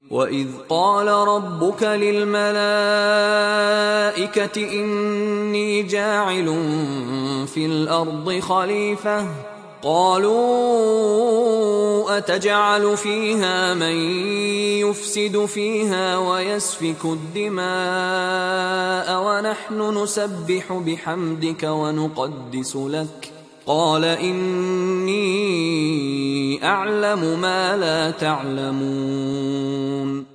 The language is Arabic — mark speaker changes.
Speaker 1: وإذ قال ربك للملائكة إني جاعل في الأرض خليفة قالوا أتجعل فيها من يفسد فيها ويسفك الدماء ونحن نسبح بحمدك ونقدس لك قال إني أعلم ما لا تعلمون